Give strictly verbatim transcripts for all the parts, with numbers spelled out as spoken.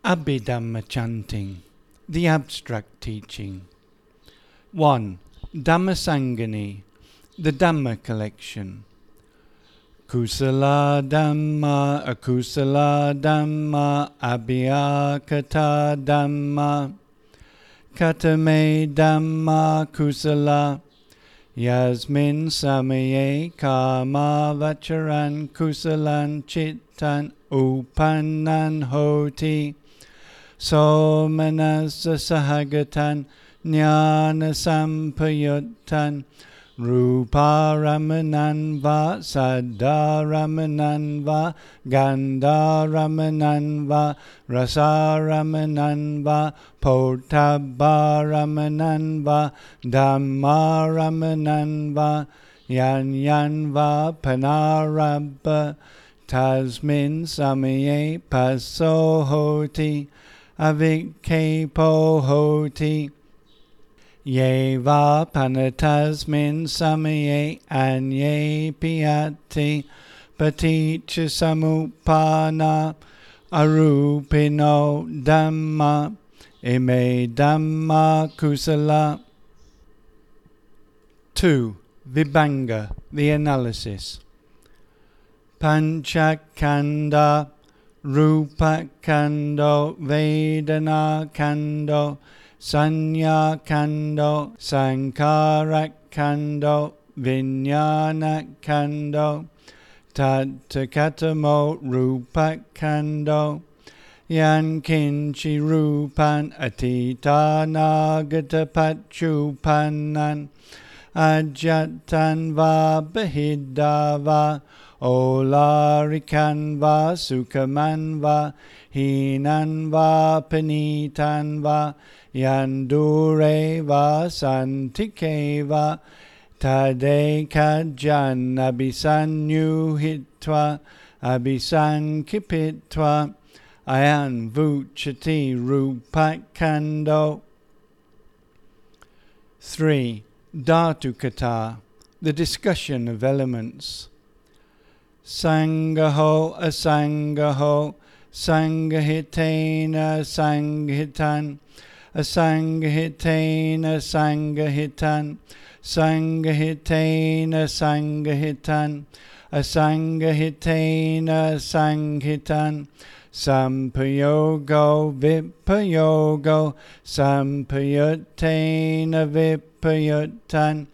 Abhidhamma chanting, the abstract teaching. one. Dhammasangani, the Dhamma collection. Kusala Dhamma, Akusala Dhamma, Abhyakata Dhamma, Katame Dhamma Kusala, Yasmin Samaye Kama Vacharan Kusalan Chittan Upannan Hoti, Somanasa Sahagatan Jnana Sampayuttan Rupa Ramanan Va Saddha Ramanan Va Gandha Ramanan Va Rasa Ramanan Va Potabha Ramanan Va Dhamma Ramanan Va Yan Yan Va Panarabha Tasmin Samaye Paso Hoti Avikepo Hoti Yeva Panatasmin Samaye Anye Piyati Paticha Samupana Arupino Dhamma Ime Dhamma Kusala. two. Vibhanga, the analysis. Panchakanda Rupakando Vedana Kando Sanya Kando Sankarak Kando Vijnana Kando Tattakatamo Rupak Kando Yan Kinchi Rupan Atita Nagata Pachupanan Ajatan Va Bahidava Olarikan Va Sukaman Va Hinan Va Panitan Va Yandure Va Santike Va Tadekajan Abisanyu Hitwa Abisankipitwa Ayan Vuchati Rupakando. three. Dhatukata, the discussion of elements. Sangaho asangaho Sangahitena Sanghitan Asangahitena Sangahitan Sangahitena Sangahitan Asangahitena Sanghitan Sampayogo Vipayogo Sampayutena Vipayutan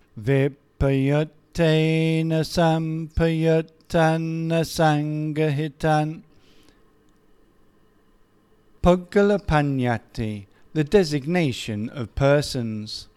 Vipayutena Sampayutana Sangahitan. Puggala Panyati, the designation of persons.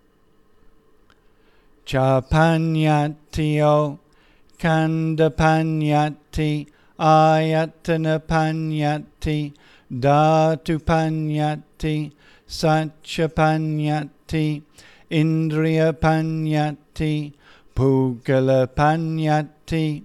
Chapanyatio Kandapanyati Ayatana Panyati Dhatu Panyati Satchapanyati Indriya Panyati Puggala Panyati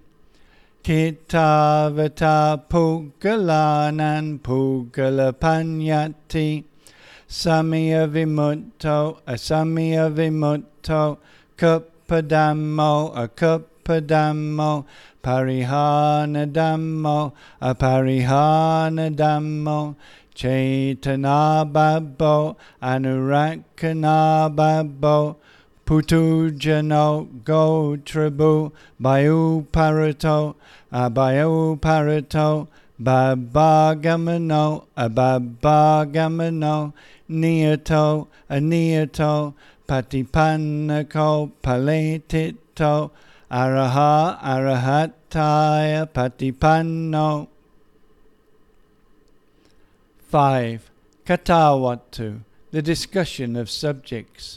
Kitavata Puggalanan Puggala Panyati Samya Vimutto Asamya Vimutto Kuppadammo Akuppadammo Parihana Dhammo Aparihana Dhammo Chaitana Babbo Anurakana Babbo Putujano Gotrabu Bayu Parato Abayu Parato Babagamano Ababagamano Niyato Aniyato Patipannako Paletito Araha Arahataya Patipanno. five. Katawatu, the discussion of subjects.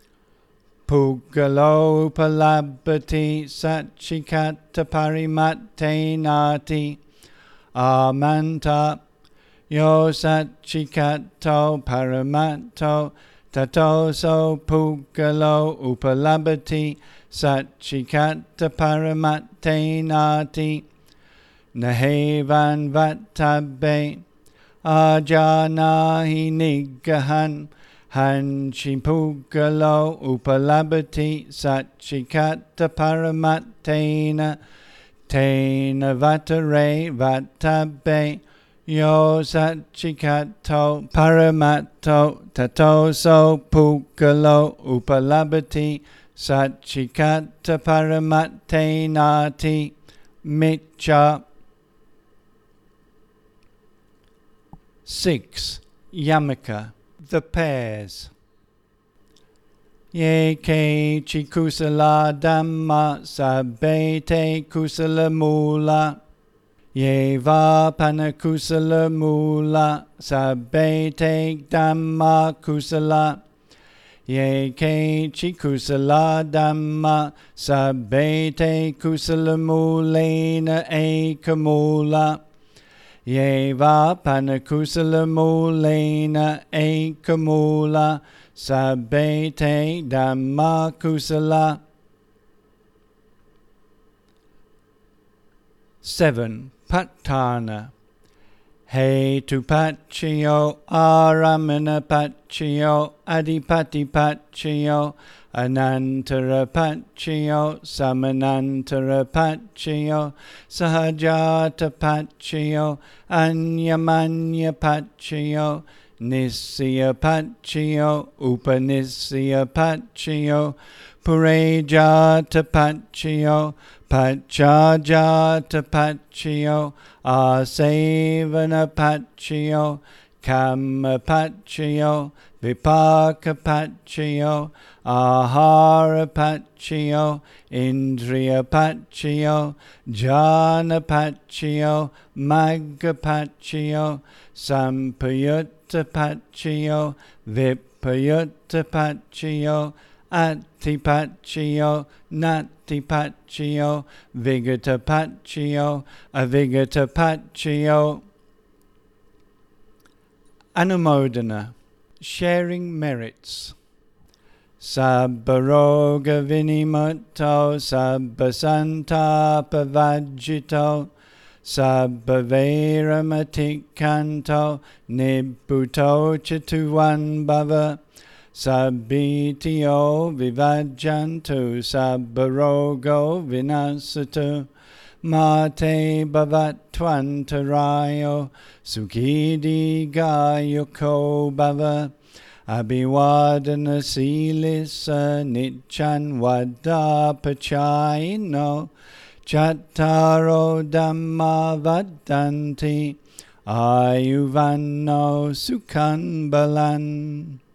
Puggalo Palabhati Satchikata Parimattenati Amanta Yo Satchikato Paramato Tatoso Puggalo Upalabhati Satchikata Paramattenati Nahevan Vattabe Ajanahi Nigahan Hanchipugalo Upalabhati Satchikata Paramattena Tena Vatare Vattabe yo sachikato paramato tatoso pukalo upalabhati sachikata paramate nati mitcha. Six. Yamaka, the pairs. Ye ke chikusala dhamma sabete kusala mula. Ye va panakusala mula sabete dhamma kusala. Ye ke chikusala dhamma sabete kusala mulena ekamula. Ye va panakusala mulena ekamula sabete dhamma kusala. Seven. Patthana. He tu paccio, aramana paccio, adipati paccio, anantara paccio, samanantara paccio, sahajata paccio, anyamanya paccio, nisya paccio, upanisya paccio, purejata paccio, Pachajata paccio, asevana paccio, kamma paccio, vipaka paccio, ahara paccio, indriya paccio, jhana paccio, magga paccio, sampayutta paccio, vipayutta paccio, Attipaccio, Natipaccio, Vigatapaccio, Avigatapaccio. Anumodana, sharing merits. Sabbaroga vinimutto, sabbasantapavajito, sabbavairamatikanto, nibbuto chatuvan bhava. Sabbitio vivajjantu sabbarogo vinasatu mate bhavatvantarayo sukhidi gayuko bhava abhivadana silisa nichan vadapachayino chattaro dhamma vadanti ayuvanno sukhan balan.